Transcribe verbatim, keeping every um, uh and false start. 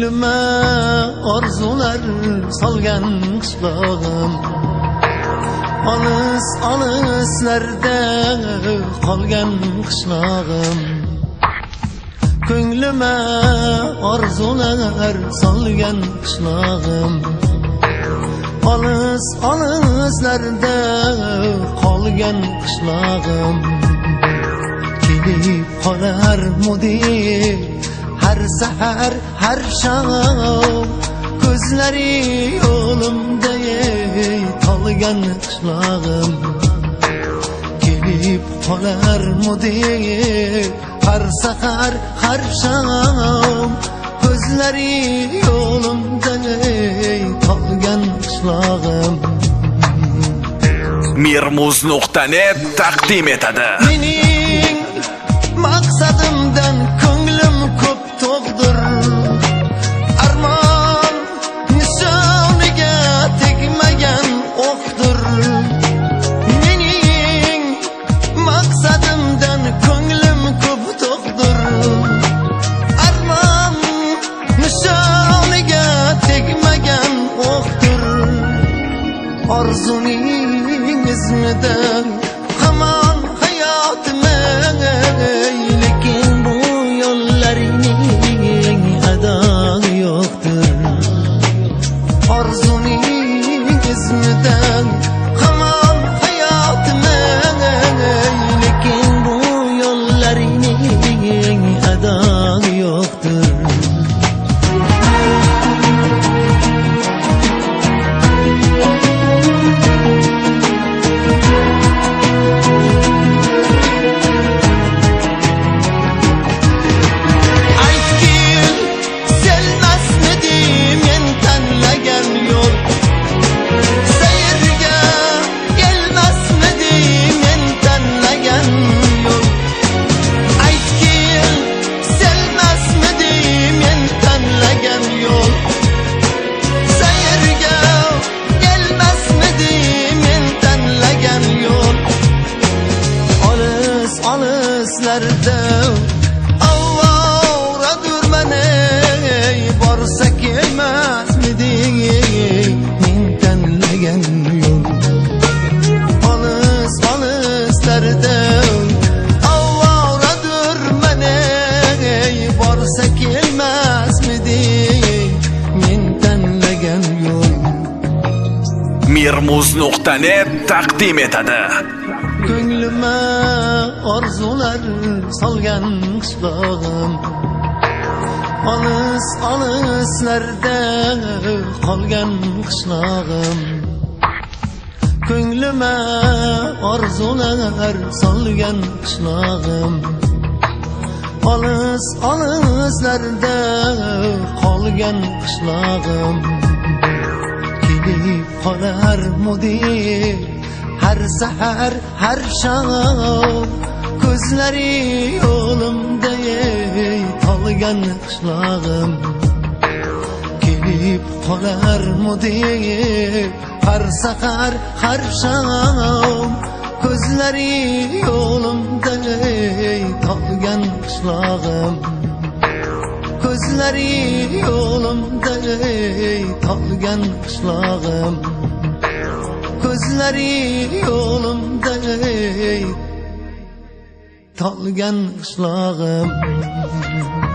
Ko'nglime orzular solgan qishlog'im, olis olislarda qolgan qishlog'im. Ko'nglime orzular solgan qishlog'im, olis olislarda qolgan qishlog'im. Kelib qolar mudib har sahar har shom, ko'zlari yo'limda tolgan qishlog'im. Kelib qolar mudib har sahar har shom, ko'zlari yo'limda tolgan qishlog'im. Mirmuz nuqta net taqdim etadi. Mening maqsadimdan ko'nglim ko'p to'g'dir, armon nishoniga tegmagan o'qdir. Mening maqsadimdan ko'nglim ko'p to'g'dir, armon nishoniga tegmagan o'qdir. Orzuning izmidan hamon hayotimga, lekin bu yo'llarining adog'i yo'qdir. Orzuning izmidan hamon hayotimga, lekin bu yo'llarining adog'i yo'qdir. Olislarda avvoradur meni, borsa kelmasmidi men tanlagan yo'l. Olis olislarda avvoradur meni, borsa kelmasmidi men tanlagan yo'l. Mirmuz nuqta net taqdim etadi. Ko'nglime orzular solgan qishlog'im, olis olislarda qolgan qishlog'im. Ko'nglime orzular solgan qishlog'im, olis olislarda qolgan qishlog'im. Kelib qolar mudib har sahar har shom, ko'zlari yo'limda tolgan qishlog'im. Kelib qolar mudib har sahar har shom, ko'zlari yo'limda tolgan qishlog'im. Ko'zlari yo'limda tolgan qishlog'im. Ko'zlari yo'limda tolgan qishlog'im.